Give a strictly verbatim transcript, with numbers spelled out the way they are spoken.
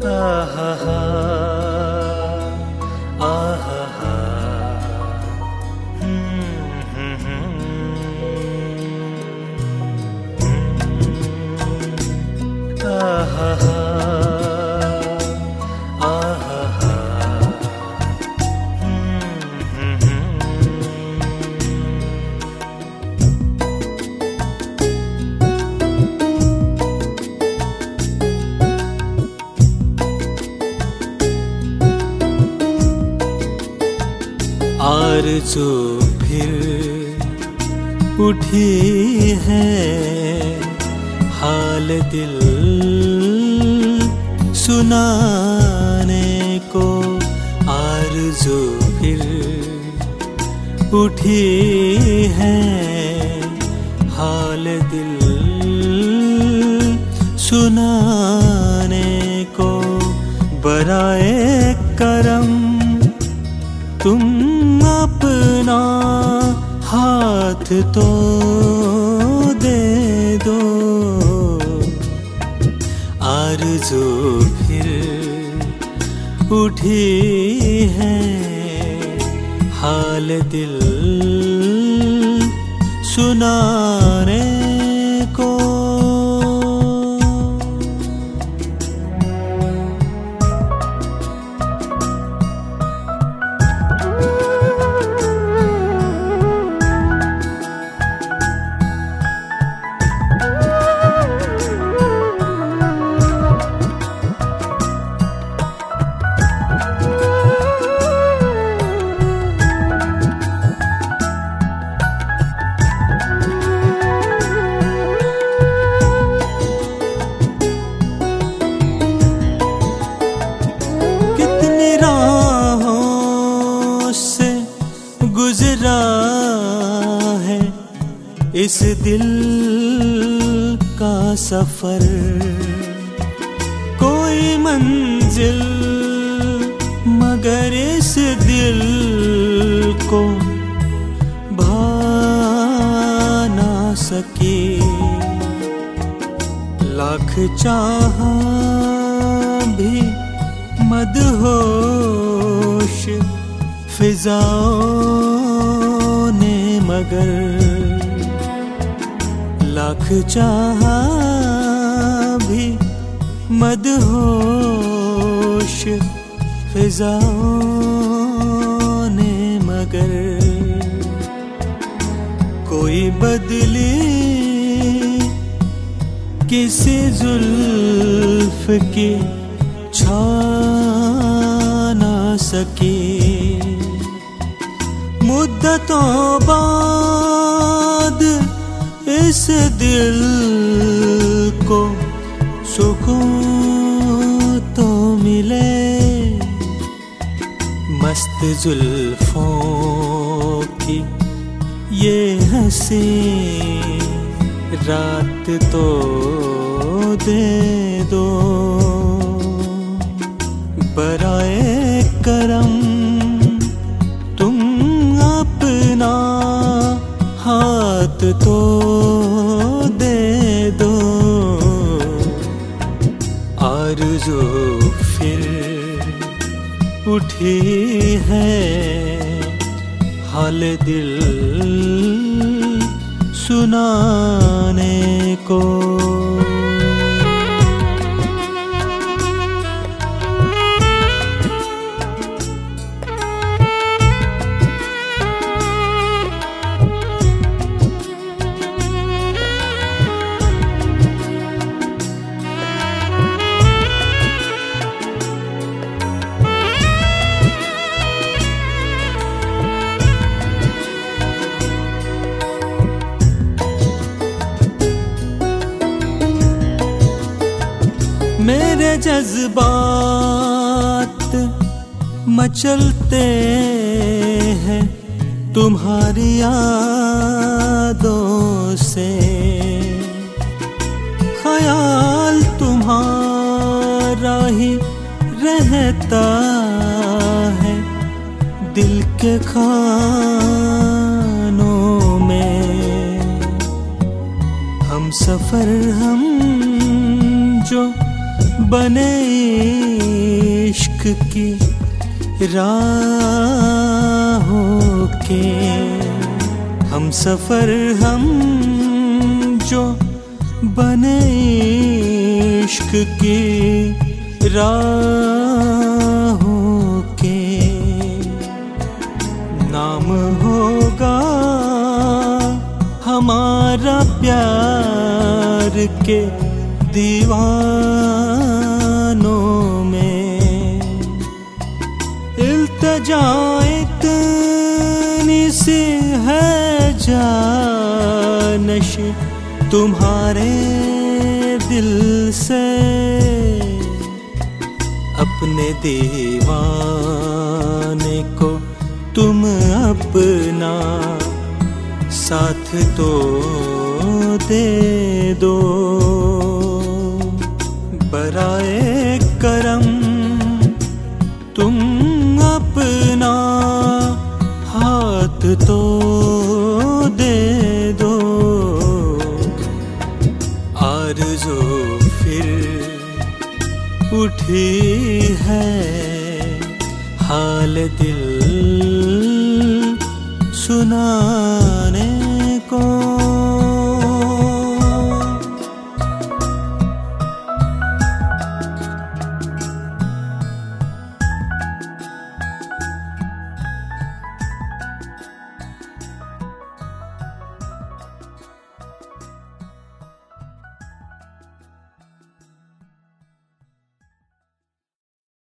आहा आहा आहा आरज़ू फिर उठी है, हाल दिल सुनाने को। आरज़ू फिर उठी है, हाल दिल सुनाने को। बराए करम तुम अपना हाथ तो दे दो। आरज़ू फिर उठी है, हाल दिल सुनाने को। गुजरा है इस दिल का सफर, कोई मंजिल मगर इस दिल को भा ना सकी। लाख चाहा भी मदहोश फिजाओं ने मगर, लाख चाहा भी मदहोश फिजाओं ने मगर। कोई बदली किसी जुल्फ की छा ना सकी। मुद्दतों बाद इस दिल को सुकून तो मिले। मस्त जुल्फों की ये हंसी रात तो दे दो। बराए करम तुम अपना हाथ तो दे दो। आरज़ू फिर उठी है, हाल दिल सुनाने को। मेरे जज्बात मचलते हैं तुम्हारी यादों से। ख्याल तुम्हारा ही रहता है दिल के खानों में। हम सफर हम जो बने इश्क की राहों के। हम सफर हम जो बने इश्क की राहों के। नाम होगा हमारा प्यार के दीवानों में। इल्तिजा इतनी सी है जानशी तुम्हारे दिल से। अपने दीवाने को तुम अपना साथ तो दे दो। बराए करम तुम अपना हाथ तो दे दो। आरज़ू फिर उठी है हाल दिल सुनाने।